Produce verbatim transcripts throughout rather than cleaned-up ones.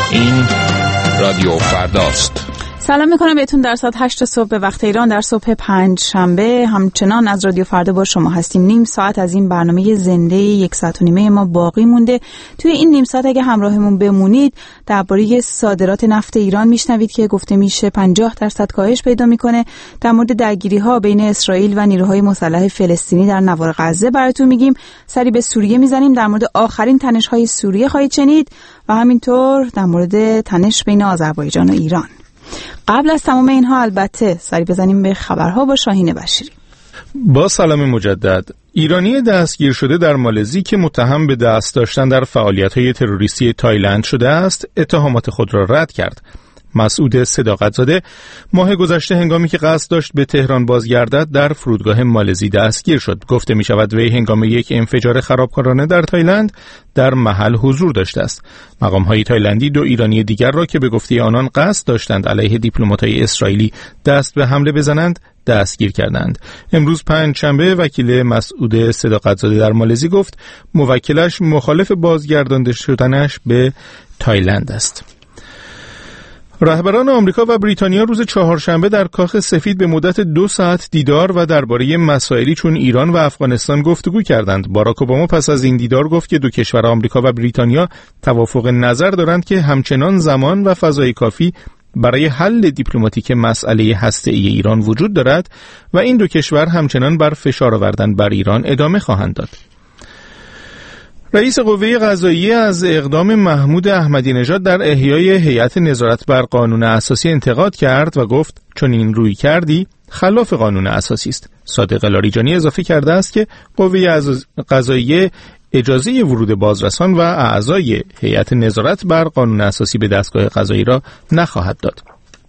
این رادیو فرداست. سلام میکنم بهتون در ساعت هشت صبح به وقت ایران، در صبح پنج شنبه. همچنان از رادیو فردا با شما هستیم. نیم ساعت از این برنامه زنده یک ساعت و نیمه ما باقی مونده. توی این نیم ساعت اگه همراهمون بمونید درباره صادرات نفت ایران میشنوید که گفته میشه پنجاه درصد کاهش پیدا میکنه. در مورد درگیری ها بین اسرائیل و نیروهای مسلح فلسطینی در نوار غزه براتون میگیم. سری به سوریه میزنیم، در مورد آخرین تنش های سوریه خواهید شنید و همینطور در مورد تنش بین آذربایجان و ایران. قبل از تمام اینها البته سری بزنیم به خبرها با شاهین بشیری. با سلام مجدد. ایرانی دستگیر شده در مالزی که متهم به دست داشتن در فعالیت‌های تروریستی تایلند شده است، اتهامات خود را رد کرد. مسعود صداقت‌زاده ماه گذشته هنگامی که قصد داشت به تهران بازگردد در فرودگاه مالزی دستگیر شد. گفته می شود وی هنگام یک انفجار خرابکارانه در تایلند در محل حضور داشته است. مقام‌های تایلندی دو ایرانی دیگر را که به گفته آنان قصد داشتند علیه دیپلمات‌های اسرائیلی دست به حمله بزنند دستگیر کردند. امروز پنج شنبه وکیل مسعود صداقت‌زاده در مالزی گفت موکلش مخالف بازگردانده شدنش به تایلند است. رهبران آمریکا و بریتانیا روز چهارشنبه در کاخ سفید به مدت دو ساعت دیدار و درباره مسائلی چون ایران و افغانستان گفتگو کردند. باراک اوباما پس از این دیدار گفت که دو کشور آمریکا و بریتانیا توافق نظر دارند که همچنان زمان و فضای کافی برای حل دیپلماتیک مسئله هسته‌ای ایران وجود دارد و این دو کشور همچنان بر فشار آوردن بر ایران ادامه خواهند داد. رئیس قوه قضاییه از اقدام محمود احمدی نژاد در احیای هیئت نظارت بر قانون اساسی انتقاد کرد و گفت چون این روی کردی خلاف قانون اساسی است. صادق لاریجانی اضافه کرده است که قوه قضاییه اجازه ورود بازرسان و اعضای هیئت نظارت بر قانون اساسی به دستگاه قضایی را نخواهد داد.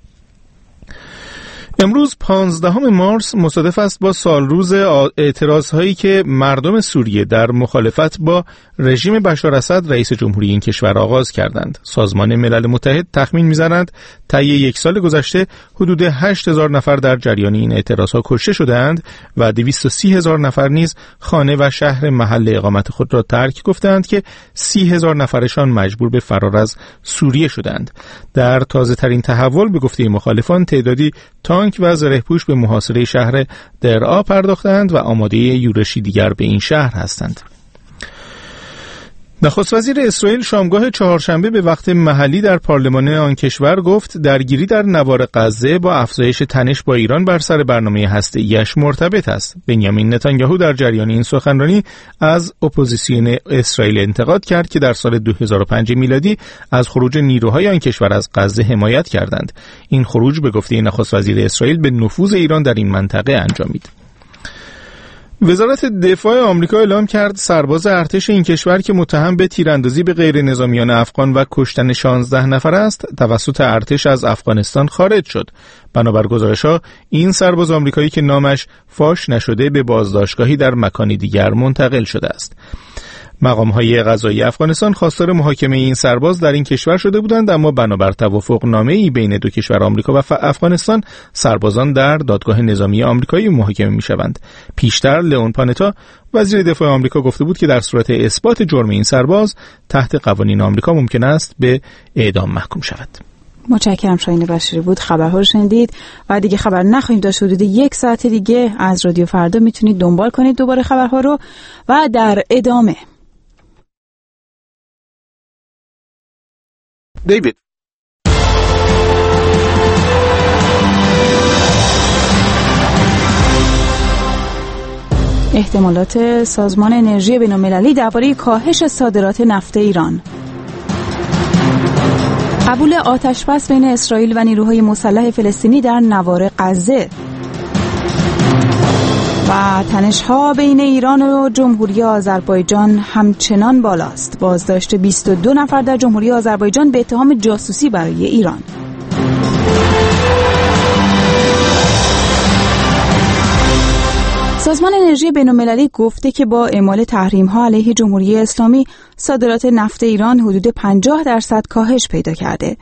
امروز پانزدهم مارس مصادف است با سالروز اعتراضهایی که مردم سوریه در مخالفت با رژیم بشار اسد رئیس جمهوری این کشور آغاز کردند. سازمان ملل متحد تخمین می‌زند طی یک سال گذشته حدود هشت هزار نفر در جریان این اعتراضها کشته شدند و دویست و سی هزار نفر نیز خانه و شهر محل اقامت خود را ترک گفتند که سی هزار نفرشان مجبور به فرار از سوریه شدند. در تازه‌ترین تحول به گفته مخالفان تعدادی تانک و زره‌پوش به محاصره شهر درعا پرداختند و آماده یورشی دیگر به این شهر هستند. نخست وزیر اسرائیل شامگاه چهارشنبه به وقت محلی در پارلمان آن کشور گفت درگیری در نوار غزه با افزایش تنش با ایران بر سر برنامه هسته‌ایش مرتبط است. بنیامین نتانیاهو در جریان این سخنرانی از اپوزیسیون اسرائیل انتقاد کرد که در سال دو هزار و پنج میلادی از خروج نیروهای آن کشور از غزه حمایت کردند. این خروج به گفته نخست وزیر اسرائیل به نفوذ ایران در این منطقه انجامید. وزارت دفاع آمریکا اعلام کرد سرباز ارتش این کشور که متهم به تیراندازی به غیر نظامیان افغان و کشتن شانزده نفر است توسط ارتش از افغانستان خارج شد. بنابر گزارش‌ها این سرباز آمریکایی که نامش فاش نشده به بازداشتگاهی در مکانی دیگر منتقل شده است. مقام‌های قضایی افغانستان خواستار محاکمه این سرباز در این کشور شده بودند، اما بنابر توافقنامه‌ای بین دو کشور آمریکا و افغانستان سربازان در دادگاه نظامی آمریکایی محاکمه می‌شوند. پیشتر لئون پانتا وزیر دفاع آمریکا گفته بود که در صورت اثبات جرم این سرباز تحت قوانین آمریکا ممکن است به اعدام محکوم شود. متشکرم. شاهین بشیری بود. خبرها رو شنیدید و دیگه خبر نخواهیم داشت. حدود یک ساعت دیگه از رادیو فردا میتونید دنبال کنید دوباره خبرها رو و در ادامه دیوید احتمالات سازمان انرژی بین‌المللی درباره کاهش صادرات نفت ایران. قبول آتشبس بین اسرائیل و نیروهای مسلح فلسطینی در نوار غزه. و تنش‌ها بین ایران و جمهوری آذربایجان همچنان بالاست. بازداشت بیست و دو نفر در جمهوری آذربایجان به اتهام جاسوسی برای ایران. سازمان انرژی بین‌المللی گفته که با اعمال تحریم‌ها علیه جمهوری اسلامی صادرات نفت ایران حدود پنجاه درصد کاهش پیدا کرده.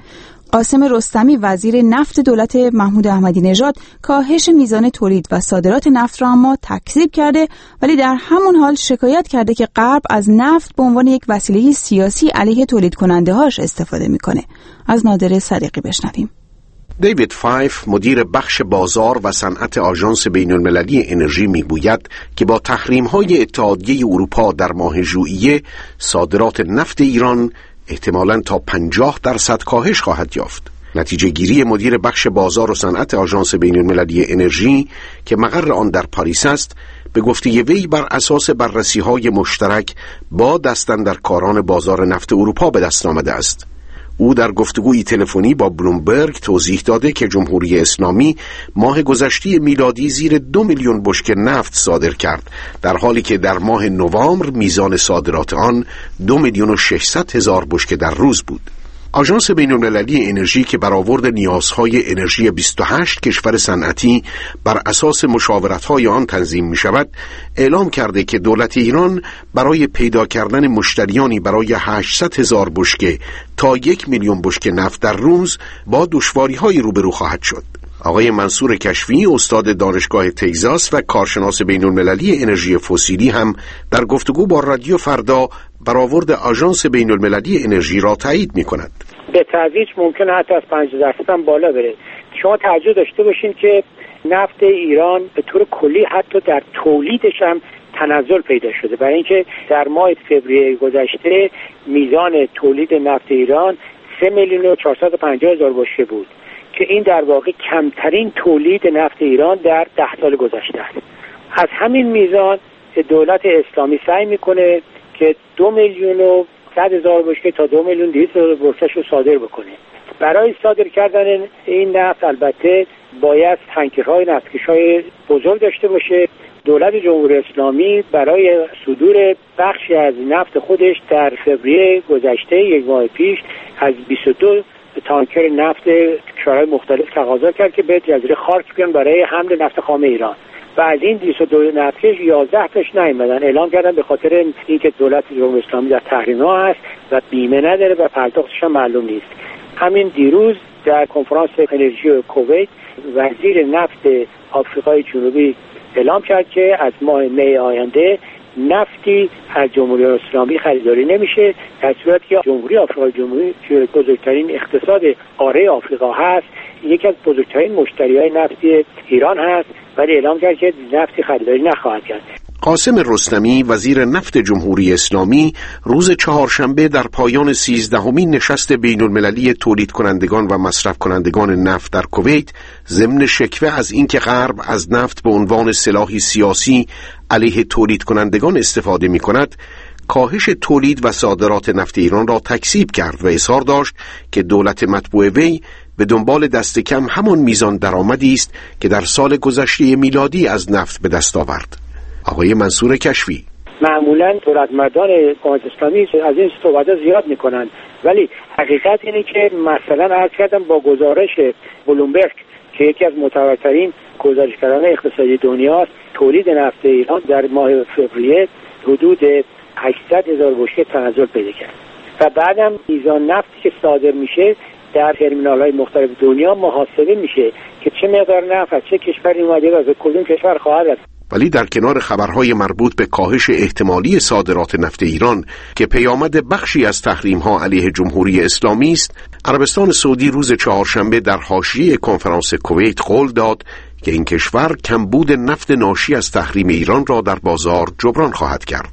قاسم رستمی وزیر نفت دولت محمود احمدی نژاد کاهش میزان تولید و صادرات نفت را اما تکذیب کرده، ولی در همون حال شکایت کرده که غرب از نفت به عنوان یک وسیله سیاسی علیه تولید کننده هاش استفاده میکنه. از نادر صدیقی بشنویم. دیوید فایف مدیر بخش بازار و صنعت آژانس بین‌المللی انرژی میگوید که با تحریم‌های اتحادیه اروپا در ماه ژوئیه صادرات نفت ایران احتمالاً تا پنجاه درصد کاهش خواهد یافت. نتیجه گیری مدیر بخش بازار و صنعت آژانس بین‌المللی انرژی که مقر آن در پاریس است، به گفته وی بر اساس بررسی‌های مشترک با دستاندرکاران بازار نفت اروپا به دست آمده است. او در گفتگوی تلفنی با بلومبرگ توضیح داده که جمهوری اسلامی ماه گذشته میلادی زیر دو میلیون بشکه نفت صادر کرد، در حالی که در ماه نوامبر میزان صادرات آن دو میلیون و ششصد هزار بشکه در روز بود. آژانس بین‌المللی انرژی که برآورد نیازهای انرژی بیست و هشت کشور صنعتی بر اساس مشاورت‌های آن تنظیم می‌شود، اعلام کرده که دولت ایران برای پیدا کردن مشتریانی برای هشتصد هزار بشکه تا یک میلیون بشکه نفت در روز با دشواری‌هایی روبرو خواهد شد. آقای منصور کشفی استاد دانشگاه تگزاس و کارشناس بین‌المللی انرژی فسیلی هم در گفتگو با رادیو فردا برآورد آژانس بین‌المللی انرژی را تایید می‌کند. به تدریج ممکنه حتی از پنجاه درصد هم بالا بره. شما توجه داشته باشین که نفت ایران به طور کلی حتی در تولیدش هم تنزل پیدا شده، برای اینکه در ماه فوریه گذشته میزان تولید نفت ایران سه میلیون و چهارصد و پنجاه هزار بشکه بود که این در واقع کمترین تولید نفت ایران در ده سال گذشته است. از همین میزان دولت اسلامی سعی میکنه که دو میلیون و صد هزار بشکه تا دو میلیون دویست هزار بشکه رو صادر بکنه. برای صادر کردن این نفت البته باید تانکرهای نفتکش‌های بزرگ داشته باشه. دولت جمهوری اسلامی برای صدور بخشی از نفت خودش در فوریه گذشته یک ماه پیش از بیست و دو تانکر نفت کشورهای مختلف تقاضا کرد که به جزیره خارک بیان برای حمل نفت خام ایران و از این بیست و دو نفتکش یازده تاش نیامدن. اعلام کردن به خاطر اینکه دولت جمهوری اسلامی در تحریم‌ها هست و بیمه نداره و پرداختش هم معلوم نیست. همین دیروز در کنفرانس انرژی کویت وزیر نفت آفریقای جنوبی اعلام کرد که از ماه می آینده نفتی از جمهوری اسلامی خریداری نمیشه، در صورتی که جمهوری آفریقای جنوبی که بزرگترین اقتصاد قاره آفریقا هست، یکی از بزرگترین مشتریای نفتی ایران هست، ولی اعلام کرد که نفتی خریداری نخواهد کرد. قاسم رستمی وزیر نفت جمهوری اسلامی روز چهارشنبه در پایان سیزدهمین نشست بین‌المللی تولید کنندگان و مصرف کنندگان نفت در کویت ضمن شکوه از اینکه غرب از نفت به عنوان سلاحی سیاسی علیه تولید کنندگان استفاده می کند، کاهش تولید و صادرات نفت ایران را تکذیب کرد و اصرار داشت که دولت مطبوع وی به دنبال دست کم همان میزان درآمدی است که در سال گذشته میلادی از نفت به دست آورد. آقای منصور کشفی: معمولا دولتمردان حکومت اسلامی از این صحبت‌ها زیاد میکنن، ولی حقیقت اینه که مثلا عرض کردم با گزارش بلومبرگ که یکی از معتبرترین گزارشگران اقتصادی دنیاست، تولید نفت ایران در ماه فوریه حدود هشتصد هزار بشکه تنزل پیدا کرد و بعدم میزان نفتی که صادر میشه در ترمینال‌های مختلف دنیا محاسبه میشه که چه مقدار نفت از چه کشوری اومده و از کدوم کشور خواهد رسید. ولی در کنار خبرهای مربوط به کاهش احتمالی صادرات نفت ایران که پیامد بخشی از تحریم‌ها علیه جمهوری اسلامی است، عربستان سعودی روز چهارشنبه در حاشیه کنفرانس کویت قول داد که این کشور کمبود نفت ناشی از تحریم ایران را در بازار جبران خواهد کرد.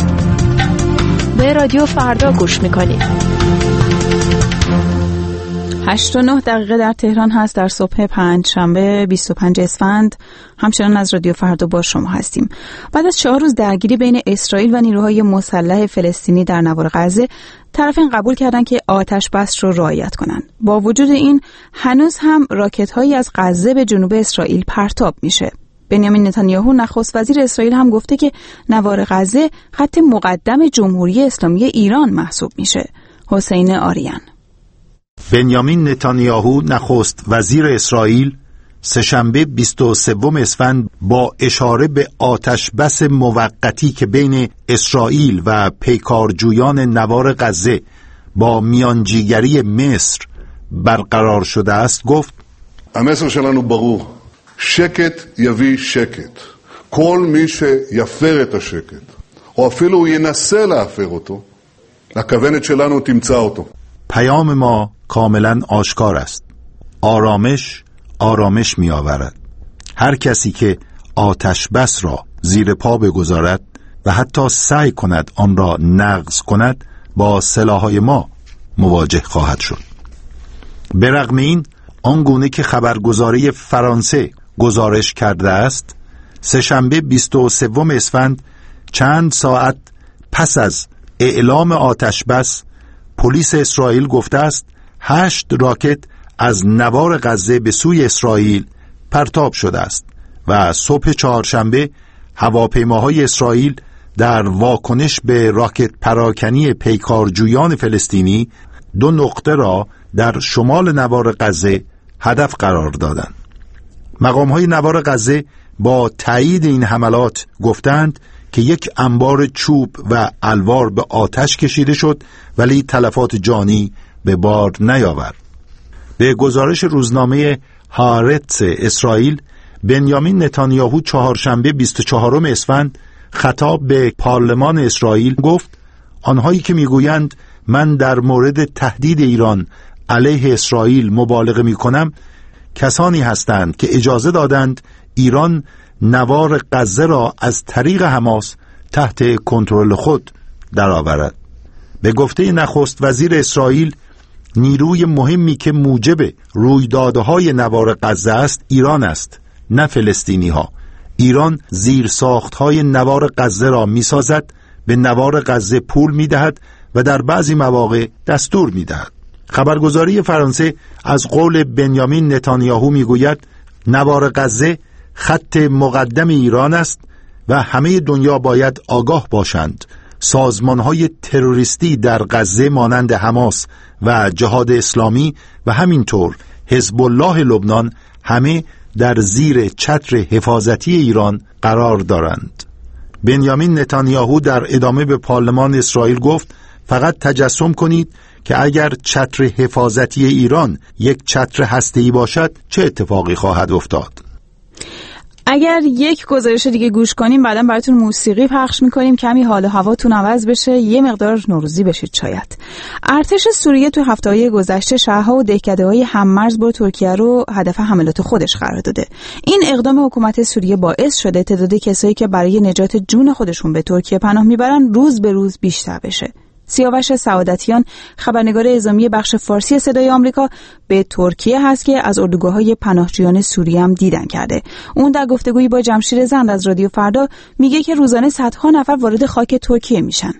به رادیو فردا گوش می‌کنید. هشت و نه دقیقه در تهران هست در صبح پنج شنبه بیست و پنج اسفند. همچنان از رادیو فردا با شما هستیم. بعد از چهار روز درگیری بین اسرائیل و نیروهای مسلح فلسطینی در نوار غزه، طرفین قبول کردند که آتش بس رو رعایت کنند. با وجود این هنوز هم راکت‌هایی از غزه به جنوب اسرائیل پرتاب میشه. بنیامین نتانیاهو نخست وزیر اسرائیل هم گفته که نوار غزه خط مقدم جمهوری اسلامی ایران محسوب میشه. حسین آریان: بنیامین نتانیاهو نخست وزیر اسرائیل سه‌شنبه بیست و سوم اسفند با اشاره به آتش بس موقتی که بین اسرائیل و پیکارجویان نوار غزه با میانجیگری مصر برقرار شده است گفت: המסר שלנו ברור. שקט יביא שקט. כל מי שיפר את השקט, או אפילו הוא ינסה להפר אותו, הכוונת שלנו תמצא אותו. پیام ما کاملا آشکار است. آرامش آرامش می آورد. هر کسی که آتش بس را زیر پا بگذارد و حتی سعی کند آن را نقض کند با سلاح‌های ما مواجه خواهد شد. به رغم این، آنگونه که خبرگزاری فرانسه گزارش کرده است، سه‌شنبه بیست و سوم اسفند چند ساعت پس از اعلام آتش بس، پلیس اسرائیل گفته است هشت راکت از نوار غزه به سوی اسرائیل پرتاب شده است و صبح چهارشنبه هواپیماهای اسرائیل در واکنش به راکت پراکنی پیکارجویان فلسطینی دو نقطه را در شمال نوار غزه هدف قرار دادند. مقام‌های نوار غزه با تایید این حملات گفتند که یک انبار چوب و الوار به آتش کشیده شد ولی تلفات جانی به بار نیاورد. به گزارش روزنامه هارتز اسرائیل، بنیامین نتانیاهو چهارشنبه بیست و چهارم اسفند خطاب به پارلمان اسرائیل گفت: آنهایی که میگویند من در مورد تهدید ایران علیه اسرائیل مبالغه میکنم، کسانی هستند که اجازه دادند ایران نوار غزه را از طریق حماس تحت کنترل خود درآورد. به گفته نخست وزیر اسرائیل، نیروی مهمی که موجب رویدادهای نوار غزه است ایران است، نه فلسطینی ها. ایران زیر ساختهای نوار غزه را می سازد، به نوار غزه پول می دهد و در بعضی مواقع دستور می دهد. خبرگزاری فرانسه از قول بنیامین نتانیاهو می گوید نوار غزه خط مقدم ایران است و همه دنیا باید آگاه باشند سازمانهای تروریستی در غزه مانند حماس و جهاد اسلامی و همینطور حزب الله لبنان همه در زیر چتر حفاظتی ایران قرار دارند. بنیامین نتانیاهو در ادامه به پارلمان اسرائیل گفت: فقط تجسم کنید که اگر چتر حفاظتی ایران یک چتر هسته‌ای باشد چه اتفاقی خواهد افتاد. اگر یک گزارش دیگه گوش کنیم بعداً براتون موسیقی پخش میکنیم، کمی حال و هواتون عوض بشه، یه مقدار نوروزی بشید شاید. ارتش سوریه تو هفته‌های گذشته شهرها و دهکده‌های هممرز با ترکیه رو هدف حملات خودش قرار داده. این اقدام حکومت سوریه باعث شده تعداد کسایی که برای نجات جون خودشون به ترکیه پناه میبرن روز به روز بیشتر بشه. سیاوش سعادتیان، خبرنگار اعزامی بخش فارسی صدای آمریکا، به ترکیه هست که از اردوگاه‌های پناهجویان سوریه هم دیدن کرده. اون در گفتگویی با جمشید زند از رادیو فردا میگه که روزانه صدها نفر وارد خاک ترکیه میشن.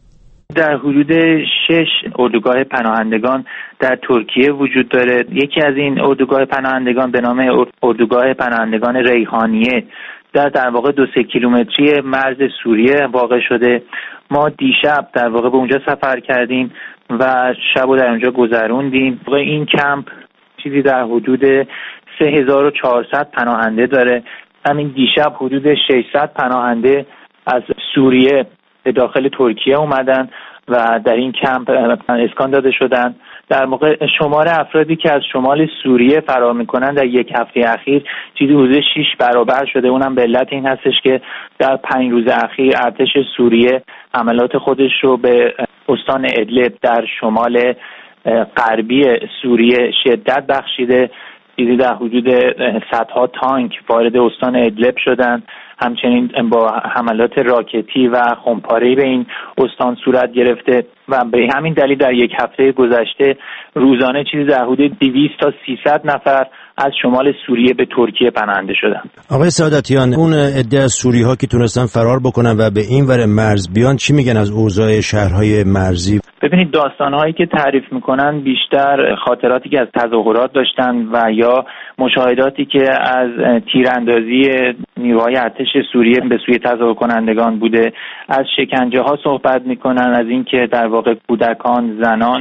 در حدود شش اردوگاه پناهندگان در ترکیه وجود داره. یکی از این اردوگاه پناهندگان به نام اردوگاه پناهندگان ریحانیه در در واقع دو سه کیلومتری مرز سوریه واقع شده. ما دیشب در واقع به اونجا سفر کردیم و شب رو در اونجا گذروندیم. این کمپ چیزی در حدود سه هزار و چهارصد پناهنده داره. همین دیشب حدود ششصد پناهنده از سوریه به داخل ترکیه اومدن و در این کمپ اسکان داده شدن. در موقع شمار افرادی که از شمال سوریه فرار میکنن در یک هفته اخیر چیزی حدود شش برابر شده. اونم به علت این هستش که در پنج روز اخیر ارتش سوریه حملات خودش رو به استان ادلب در شمال غربی سوریه شدت بخشیده. چیزی در حدود صدها تانک وارد استان ادلب شدن. همچنین با حملات راکتی و خمپاره‌ای به این استان صورت گرفته و به همین دلیل در یک هفته گذشته روزانه چیزی در حدود دویست تا سیصد نفر از شمال سوریه به ترکیه پناهنده شدن. آقای سعادتیان، اون عده از سوری‌ها که تونستن فرار بکنن و به این ور مرز بیان چی میگن از اوضاع شهرهای مرزی؟ ببینید داستانهایی که تعریف میکنن بیشتر خاطراتی که از تظاهرات داشتن و یا مشاهداتی که از تیراندازی نیروهای ارتش سوریه به سوی تظاهر کنندگان بوده. از شکنجه ها صحبت میکنن، از اینکه در واقع کودکان، زنان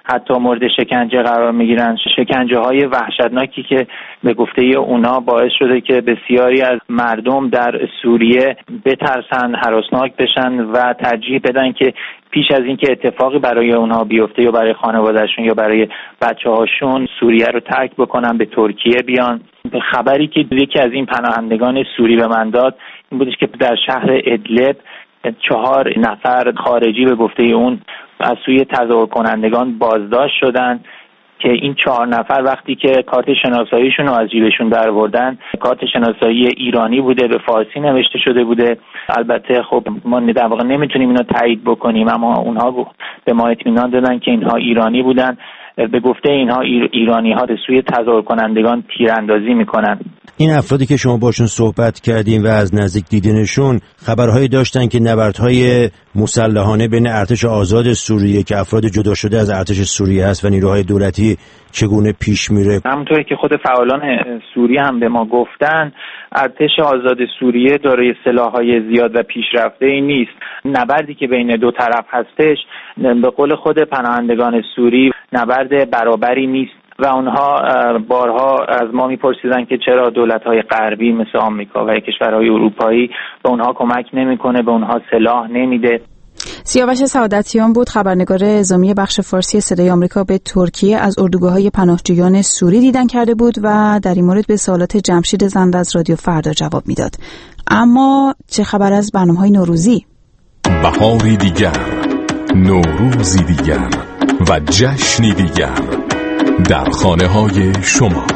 حتی مورد شکنجه قرار میگیرن. شکنجه های وحشتناکی که به گفته اونا باعث شده که بسیاری از مردم در سوریه بترسن، هراسناک بشن و ترجیح بدن که پیش از اینکه اتفاقی برای اونها بیفته یا برای خانوادهشون یا برای بچه‌هاشون سوریه رو ترک بکنن، به ترکیه بیان. خبری که یکی از این پناهندگان سوری به من داد این بودش که در شهر ادلب چهار نفر خارجی به گفته اون از سوی تظاهر کنندگان بازداشت شدن که این چهار نفر وقتی که کارت شناساییشون رو از جیبشون درآوردن کارت شناسایی ایرانی بوده، به فارسی نوشته شده بوده. البته خب ما در واقع نمیتونیم اینو تایید بکنیم، اما اونها به ما اطمینان دادن که اینها ایرانی بودن. به گفته اینها ایرانی ها به سوی تظاهر کنندگان تیراندازی میکنن. این افرادی که شما باشون صحبت کردین و از نزدیک دیدینشون خبرهایی داشتن که نبردهای مسلحانه بین ارتش آزاد سوریه که افراد جدا شده از ارتش سوریه هست و نیروهای دولتی چگونه پیش میره؟ همونطوری که خود فعالان سوریه هم به ما گفتن، ارتش آزاد سوریه دارای سلاح‌های زیاد و پیشرفته ای نیست. نبردی که بین دو طرف هستش به قول خود پناهندگان سوری نبرد برابری نیست و اونها بارها از ما میپرسیدن که چرا دولت‌های غربی مثل آمریکا و کشورهای اروپایی به اونها کمک نمی‌کنه، به اونها سلاح نمیده. سیاوش سعادتیان بود، خبرنگار اعزامی بخش فارسی صدای آمریکا به ترکیه، از اردوگاه‌های پناهجویان سوری دیدن کرده بود و در این مورد به سوالات جمشید زنده از رادیو فردا جواب میداد. اما چه خبر از برنامه‌های نوروزی؟ بهاری دیگر، نوروزی دیگر و جشنی دیگر در خانه‌های شما.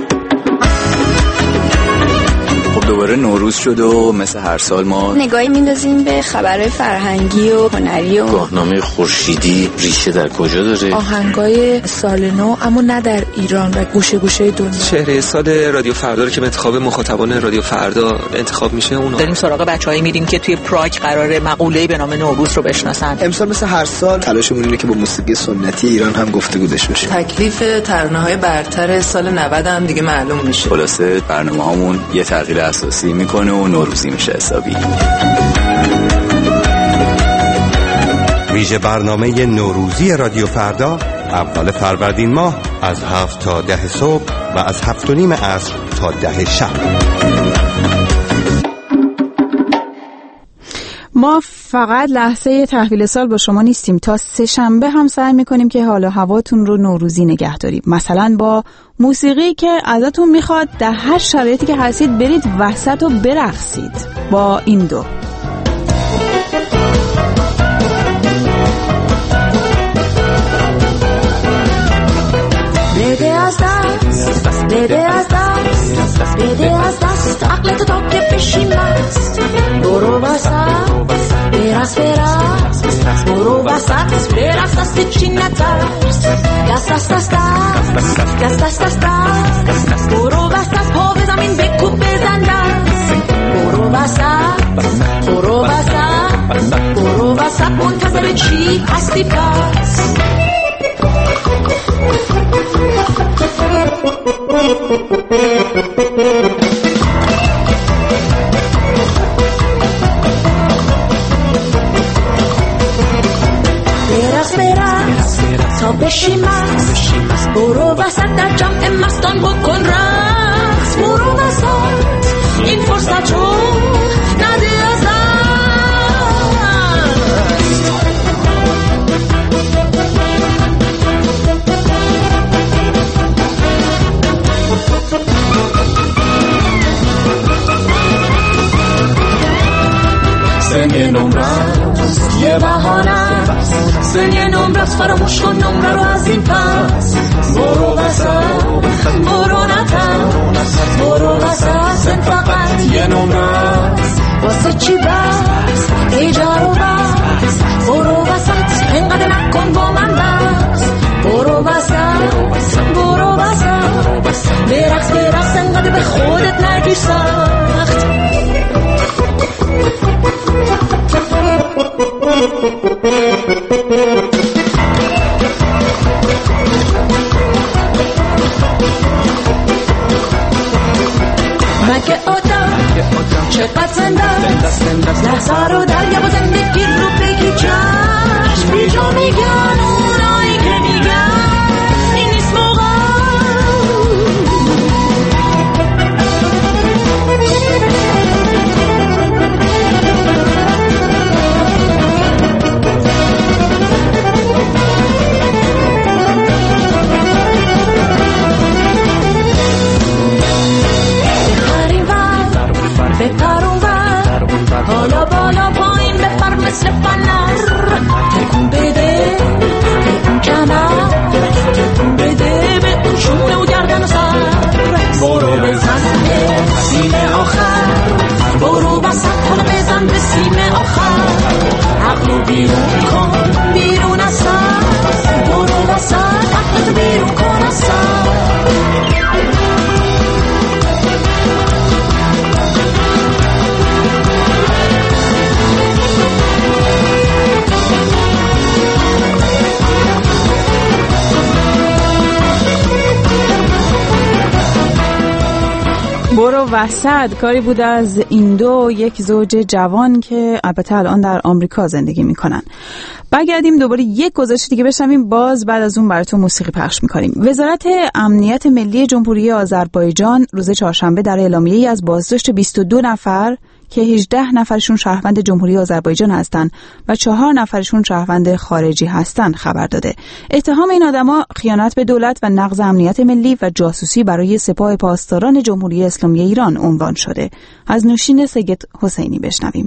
خب دوباره نوروز شد و مثل هر سال ما نگاهی میندازیم به خبرهای فرهنگی و هنری و گاهنامه خورشیدی ریشه در کجا داره، آهنگای سال نو اما نه در ایران و گوشه گوشه دنیا. چهره سال رادیو فردا رو که به انتخاب مخاطبان رادیو فردا انتخاب میشه اون داریم سراغ بچه‌ای میریم که توی پراگ قراره مقوله‌ای به نام نوروز رو بشناسن. امسال مثل هر سال تلاشمون اینه که با موسیقی سنتی ایران هم گفتگو داشته باشیم. تکلیف ترانه‌های برتر سال نود هم دیگه معلوم میشه. خلاصه برنامه‌هامون یه تغییر اساسی میکنه و نوروزی میشه حسابی. ویژه برنامه نوروزی رادیو فردا اول فروردین ماه از هفت تا ده صبح و از هفت و نیم عصر تا ده شب. ما فقط لحظه تحویل سال با شما نیستیم، تا سه شنبه هم سعی میکنیم که حال و هواتون رو نوروزی نگه داریم، مثلا با موسیقی که ازتون میخواد در هر شرایطی که هستید برید وسط و برقصید با این دو. بده از دست، بده از دست، بده از دست عقلتو تا که بشی مست. برو وسط، برقص برقص، برو وسط برقص، دست چی نترس. دست دست دست دست دست دست دست، برو وسط پا به زمین بکوب بزن دست. برو وسط، برو وسط، برو وسط منتظر چی هستی پس؟ برقص برقص تا بشی مست. برو وسط در جمع مستان بکن رقص. برو وسط این فرصت رو نده از دست. سن نمرست یه بهانه، سن نمرست فراموش کن نمره رو از این پس. برو وسط، برو نترس، برو وسط سن فقط یه نمرست. واسه چی بس ایجار و بس. برو وسط انقدر نکن با من بس. برو وسط، برو وسط برقص برقص انقدر به خودت نگیر سخت. مگه آدم چقدر زنده لحظه رو دریا و زندگی رو بگی چشم. بی جا میگن اونایی که میگن بیرون کن بیرون از سر برو وسط عقلتو بیرون کن از سر برو وسط کاری بود از این دو یک زوج جوان که البته الان در آمریکا زندگی میکنن. برگردیم دوباره یک گزارش دیگه بشنویم، باز بعد از اون براتون موسیقی پخش میکنیم. وزارت امنیت ملی جمهوری آذربایجان روز چهارشنبه در اعلامیه‌ای از بازداشت بیست و دو نفر که هجده نفرشون شهروند جمهوری آذربایجان هستند و چهار نفرشون شهروند خارجی هستند خبر داده. اتهام این آدما خیانت به دولت و نقض امنیت ملی و جاسوسی برای سپاه پاسداران جمهوری اسلامی ایران عنوان شده. از نوشین سید حسینی بشنویم.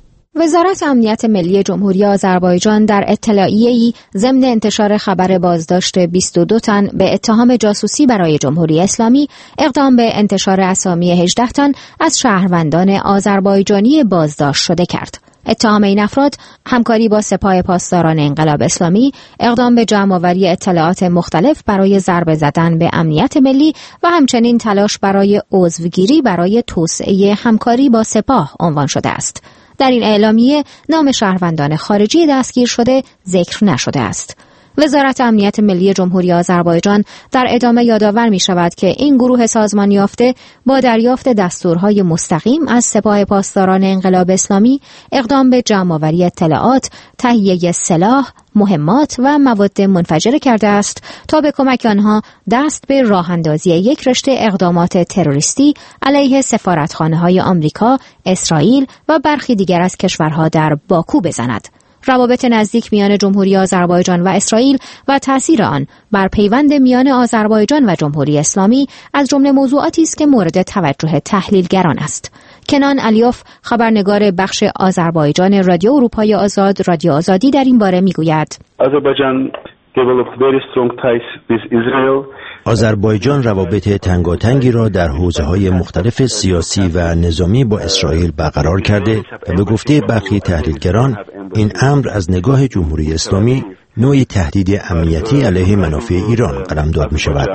وزارت امنیت ملی جمهوری آذربایجان در اطلاعیه‌ای ضمن انتشار خبر بازداشت بیست و دو تن به اتهام جاسوسی برای جمهوری اسلامی اقدام به انتشار اسامی هجده تن از شهروندان آذربایجانی بازداشت شده کرد. اتهام این افراد همکاری با سپاه پاسداران انقلاب اسلامی، اقدام به جمع‌آوری اطلاعات مختلف برای ضربه زدن به امنیت ملی و همچنین تلاش برای عضوگیری برای توسعه همکاری با سپاه عنوان شده است. در این اعلامیه نام شهروندان خارجی دستگیر شده ذکر نشده است. وزارت امنیت ملی جمهوری آذربایجان در ادامه یادآور می شود که این گروه سازمان یافته با دریافت دستورهای مستقیم از سپاه پاسداران انقلاب اسلامی اقدام به جمع‌آوری اطلاعات، تهیه سلاح، مهمات و مواد منفجره کرده است تا به کمک آنها دست به راه اندازی یک رشته اقدامات تروریستی علیه سفارتخانه‌های آمریکا، اسرائیل و برخی دیگر از کشورها در باکو بزند. روابط نزدیک میان جمهوری آذربایجان و اسرائیل و تأثیر آن بر پیوند میان آذربایجان و جمهوری اسلامی از جمله موضوعاتی است که مورد توجه تحلیلگران است. کنان علیوف، خبرنگار بخش آذربایجان رادیو اروپای آزاد رادیو آزادی در این باره میگوید: آذربایجان developed very strong ties with Israel. آذربایجان روابط تنگاتنگی را در حوزه‌های مختلف سیاسی و نظامی با اسرائیل برقرار کرده و به گفته برخی تحلیلگران این امر از نگاه جمهوری اسلامی نوعی تهدید امنیتی علیه منافع ایران قلمداد می شود.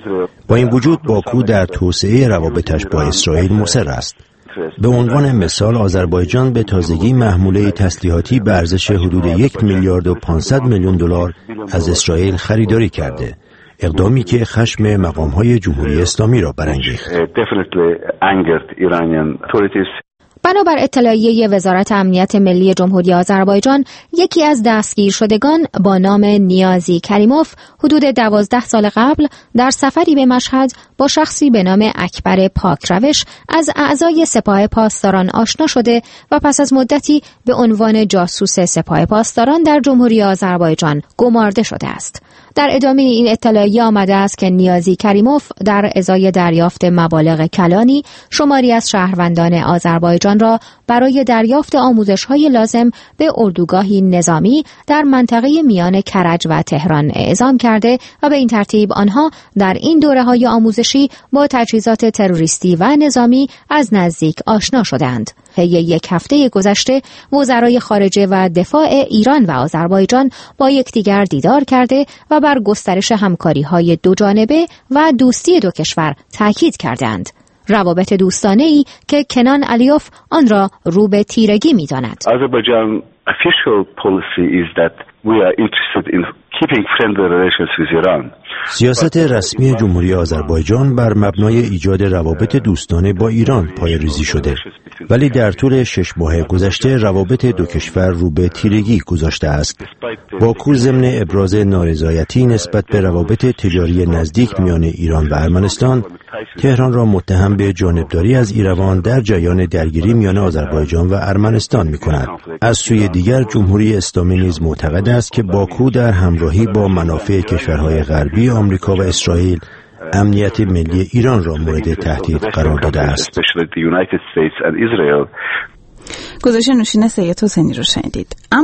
با این وجود باکو در توسعه روابطش با اسرائیل مصر است. به عنوان مثال آذربایجان به تازگی محموله تسلیحاتی به ارزش حدود یک میلیارد و پانصد میلیون دلار از اسرائیل خریداری کرده، اقدامی که خشم مقام‌های جمهوری اسلامی را برانگیخت. بنابر اطلاعیه وزارت امنیت ملی جمهوری آذربایجان، یکی از دستگیر شدگان با نام نیازی کریموف حدود دوازده سال قبل در سفری به مشهد با شخصی به نام اکبر پاکروش از اعضای سپاه پاسداران آشنا شده و پس از مدتی به عنوان جاسوس سپاه پاسداران در جمهوری آذربایجان گمارده شده است. در ادامه این اطلاعیه آمده است که نیازی کریموف در ازای دریافت مبالغ کلانی شماری از شهروندان آذربایجان را برای دریافت آموزش‌های لازم به اردوگاهی نظامی در منطقه میان کرج و تهران اعزام کرده و به این ترتیب آنها در این دوره‌های آموزشی با تجهیزات تروریستی و نظامی از نزدیک آشنا شدند. طی یک هفته گذشته وزرای خارجه و دفاع ایران و آذربایجان با یکدیگر دیدار کرده و بر گسترش همکاری‌های دو جانبه و دوستی دو کشور تاکید کردند. روابط دوستانه‌ای که کنان علیوف آن را رو به تیرگی می‌داند. Azerbaijan official policy is that we are interested in keeping friendly relations with Iran. سیاست رسمی جمهوری آذربایجان بر مبنای ایجاد روابط دوستانه با ایران پایه‌ریزی شده، ولی در طول شش ماه گذشته روابط دو کشور رو به تیرگی گذاشته است. باکو ضمن ابراز نارضایتی نسبت به روابط تجاری نزدیک میان ایران و ارمنستان، تهران را متهم به جانبداری از ایروان در جریان درگیری میان آذربایجان و ارمنستان می‌کند. از سوی دیگر جمهوری اسلامی نیز معتقد است که باکو در همراهی با منافع کشورهای غربی آمریکا و اسرائیل امنیت ملی ایران را مورد تهدید قرار داده است. گزارش نوشین سید حسینی رو شنیدید. اما در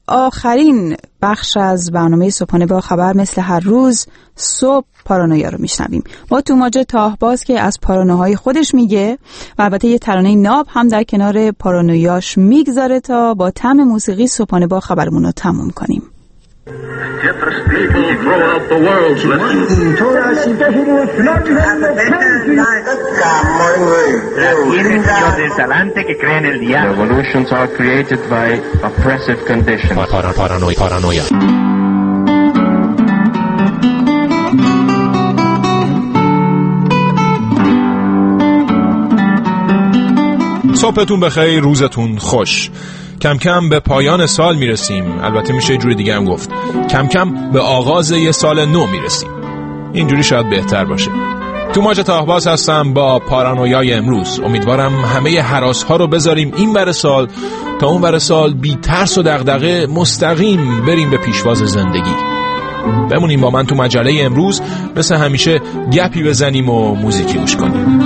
آخرین بخش از برنامه صبحانه با خبر مثل هر روز صبح پارانویا رو میشنویم. با توماج تاهباز که از پارانوهای خودش میگه و البته یه ترانه ناب هم در کنار پارانویاش میگذاره تا با طعم موسیقی صبحانه با خبرمون رو تموم کنیم. Revolutions are created by oppressive conditions. Paranoia. Paranoia. صبحتون بخیر، روزتون خوش. کم کم به پایان سال میرسیم. البته میشه جوری دیگه هم گفت کم کم به آغاز یه سال نو میرسیم. اینجوری شاید بهتر باشه. توماج تاهباز هستم با پارانویای امروز. امیدوارم همه هراس ها رو بذاریم این ور سال تا اون ور سال بی ترس و دغدغه مستقیم بریم به پیشواز زندگی. بمونیم با من تو مجله امروز، مثل همیشه گپی بزنیم و موزیکی گوش کنیم.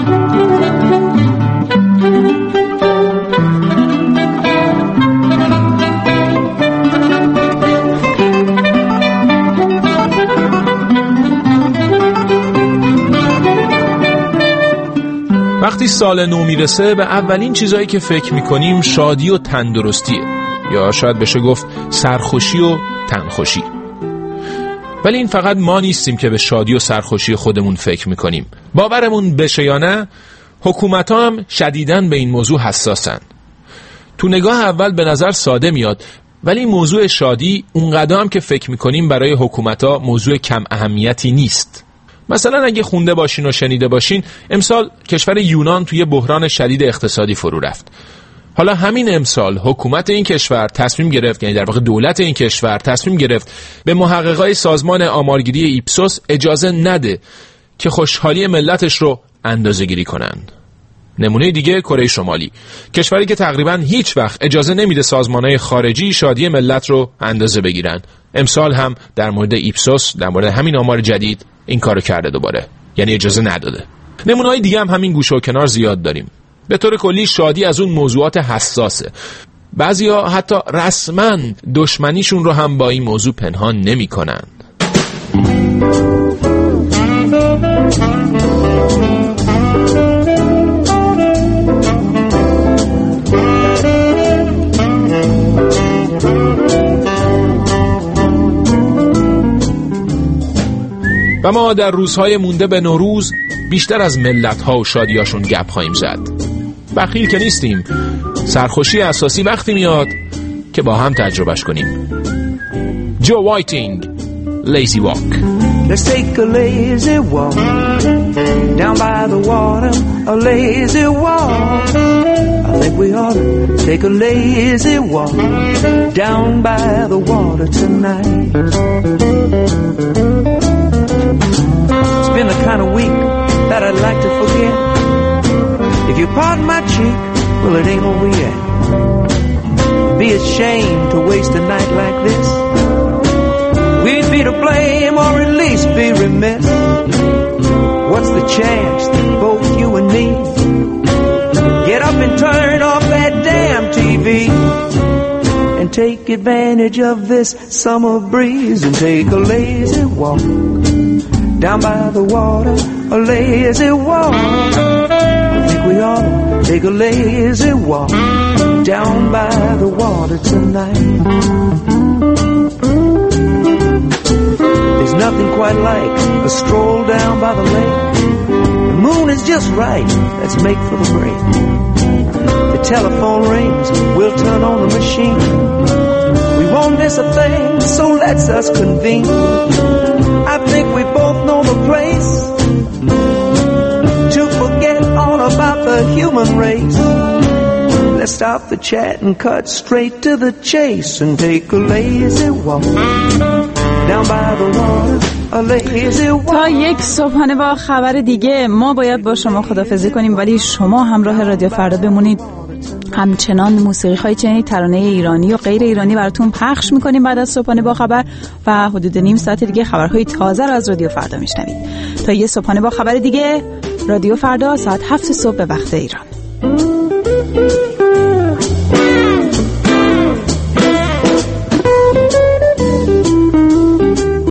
وقتی سال نو میرسه به اولین چیزایی که فکر میکنیم شادی و تندرستیه، یا شاید بشه گفت سرخوشی و تنخوشی. ولی این فقط ما نیستیم که به شادی و سرخوشی خودمون فکر میکنیم. باورمون بشه یا نه، حکومت‌ها هم شدیداً به این موضوع حساسن. تو نگاه اول به نظر ساده میاد، ولی موضوع شادی اونقدر هم که فکر میکنیم برای حکومت‌ها موضوع کم اهمیتی نیست. مثلا اگه خونده باشین و شنیده باشین، امسال کشور یونان توی بحران شدید اقتصادی فرو رفت. حالا همین امسال حکومت این کشور تصمیم گرفت، یعنی در واقع دولت این کشور تصمیم گرفت به محققای سازمان آمارگیری ایپسوس اجازه نده که خوشحالی ملتش رو اندازه‌گیری کنن. نمونه دیگه کره شمالی، کشوری که تقریباً هیچ وقت اجازه نمیده سازمان‌های خارجی شادی ملت رو اندازه بگیرن. امسال هم در مورد ایپسوس، در مورد همین آمار جدید این کارو کرده دوباره، یعنی اجازه نداده. نمونه‌های دیگه هم همین گوشه و کنار زیاد داریم. به طور کلی شادی از اون موضوعات حساسه. بعضیا حتی رسما دشمنیشون رو هم با این موضوع پنهان نمی‌کنن. و ما در روزهای مونده به نوروز بیشتر از ملت‌ها و شادیاشون گپ خواهیم زد. بخیل که نیستیم. سرخوشی اساسی وقتی میاد که با هم تجربهش کنیم. جو وایتینگ، Lazy Walk. Let's take a lazy walk down by the water, a lazy walk. I think we ought to take a lazy walk down by the water tonight. It's been the kind of week that I'd like to forget. If you pardon my cheek, well, it ain't over yet. Be ashamed to waste a night like this. We'd be to blame or at least be remiss. What's the chance that both you and me get up and turn off that damn T V and take advantage of this summer breeze and take a lazy walk down by the water, a lazy walk. I think we ought to take a lazy walk down by the water tonight. There's nothing quite like a stroll down by the lake. The moon is just right, let's make for the break. The telephone rings, we'll turn on the machine. We won't miss a thing, so let's us convene. I think we both know the place to forget all about the human race. Let's stop the chat and cut straight to the chase and take a lazy walk down by the water, a lazy walk. تا یک صبحانه با خبر دیگه ما باید با شما خداحافظی کنیم، ولی شما همراه رادیو فردا بمونید. همچنان موسیقی خواهید شنید، ترانه ایرانی و غیر ایرانی براتون پخش میکنیم بعد از صبحانه با خبر و حدود نیم ساعت دیگه خبرهای تازه رو از رادیو فردا میشنوید. تا یه صبحانه با خبر دیگه، رادیو فردا ساعت هفت صبح به وقت ایران.